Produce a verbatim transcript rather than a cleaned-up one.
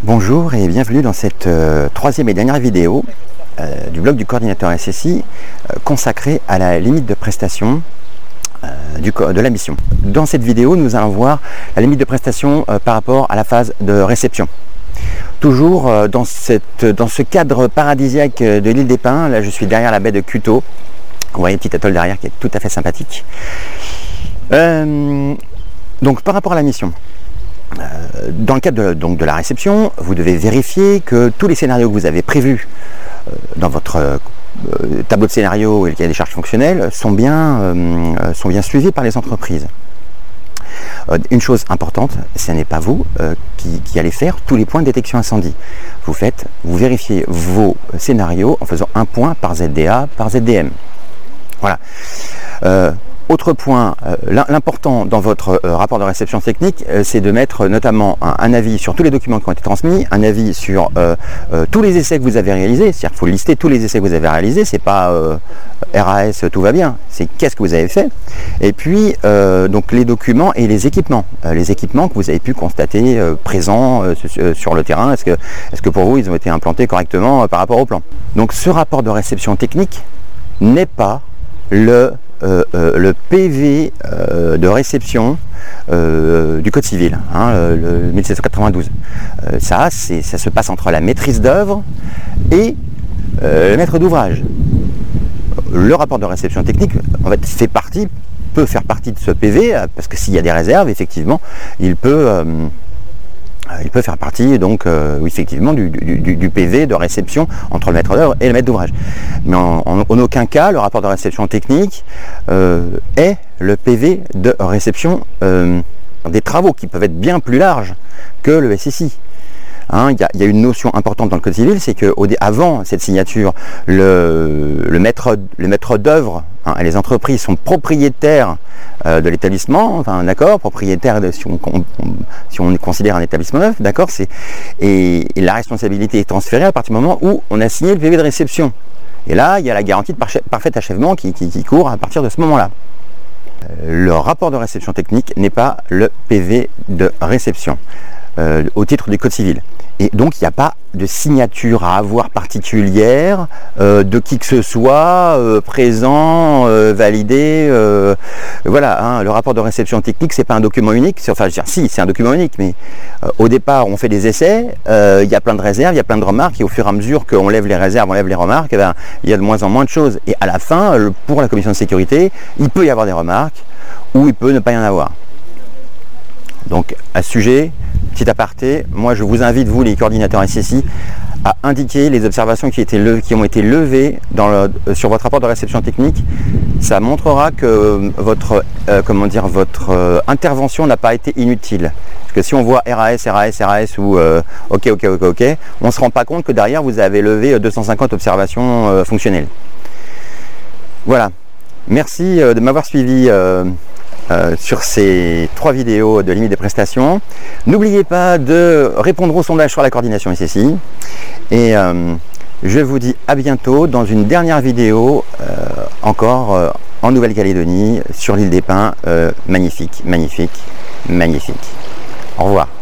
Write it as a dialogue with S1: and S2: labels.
S1: Bonjour et bienvenue dans cette euh, troisième et dernière vidéo euh, du blog du coordinateur S S I euh, consacrée à la limite de prestation euh, du, de la mission. Dans cette vidéo, nous allons voir la limite de prestation euh, par rapport à la phase de réception. Toujours euh, dans, cette, dans ce cadre paradisiaque de l'île des Pins. Là je suis derrière la baie de Kuto. Vous voyez le petit atoll derrière qui est tout à fait sympathique. Euh, donc par rapport à la mission. Euh, dans le cadre de, donc, de la réception, vous devez vérifier que tous les scénarios que vous avez prévus euh, dans votre euh, tableau de scénario et le cahier des charges fonctionnelles sont bien, euh, sont bien suivis par les entreprises. Euh, une chose importante, ce n'est pas vous euh, qui, qui allez faire tous les points de détection incendie. Vous faites, vous vérifiez vos scénarios en faisant un point par Z D A, par Z D M. Voilà. Euh, Autre point, euh, l'important dans votre euh, rapport de réception technique, euh, c'est de mettre euh, notamment un, un avis sur tous les documents qui ont été transmis, un avis sur euh, euh, tous les essais que vous avez réalisés, c'est-à-dire qu'il faut lister tous les essais que vous avez réalisés, c'est pas euh, R A S tout va bien, c'est qu'est-ce que vous avez fait, et puis euh, donc les documents et les équipements, euh, les équipements que vous avez pu constater euh, présents euh, sur le terrain, est-ce que, est-ce que pour vous ils ont été implantés correctement euh, par rapport au plan. Donc ce rapport de réception technique n'est pas le Euh, euh, le P V euh, de réception euh, du Code civil, hein, le mille sept cent quatre-vingt-douze. Euh, ça, ça se passe entre la maîtrise d'œuvre et euh, le maître d'ouvrage. Le rapport de réception technique, en fait, fait partie, peut faire partie de ce P V, parce que s'il y a des réserves, effectivement, il peut... Euh, il peut faire partie donc euh, effectivement du, du, du P V de réception entre le maître d'œuvre et le maître d'ouvrage. Mais en, en, en aucun cas, le rapport de réception technique euh, est le P V de réception euh, des travaux qui peuvent être bien plus larges que le S S I. Hein, il, y a, il y a une notion importante dans le Code civil, c'est qu'avant cette signature, le, le maître, le maître d'œuvre, hein, et les entreprises sont propriétaires euh, de l'établissement, enfin, d'accord, propriétaires de, si on, on, si on considère un établissement neuf, d'accord, c'est et, et la responsabilité est transférée à partir du moment où on a signé le P V de réception. Et là, il y a la garantie de parfait achèvement qui, qui, qui court à partir de ce moment-là. Le rapport de réception technique n'est pas le P V de réception euh, au titre du Code civil. Et donc il n'y a pas de signature à avoir particulière euh, de qui que ce soit, euh, présent, euh, validé. Euh, voilà, hein, le rapport de réception technique, c'est pas un document unique. Enfin, je veux dire, si, c'est un document unique, mais euh, au départ, on fait des essais, euh, il y a plein de réserves, il y a plein de remarques, et au fur et à mesure qu'on lève les réserves, on lève les remarques, eh ben, il y a de moins en moins de choses. Et à la fin, euh, pour la commission de sécurité, il peut y avoir des remarques, ou il peut ne pas y en avoir. Donc, à ce sujet, petit aparté, moi je vous invite, vous les coordinateurs S S I, à indiquer les observations qui, étaient levées, qui ont été levées dans le, euh, sur votre rapport de réception technique. Ça montrera que votre, euh, comment dire, votre euh, intervention n'a pas été inutile. Parce que si on voit R A S, R A S, R A S ou euh, OK, OK, OK, OK, on ne se rend pas compte que derrière vous avez levé deux cent cinquante observations euh, fonctionnelles. Voilà. Merci euh, de m'avoir suivi. Euh, Euh, sur ces trois vidéos de limite des prestations. N'oubliez pas de répondre au sondage sur la coordination S S I et euh, je vous dis à bientôt dans une dernière vidéo euh, encore euh, en Nouvelle-Calédonie sur l'île des Pins. Euh, magnifique, magnifique, magnifique. Au revoir.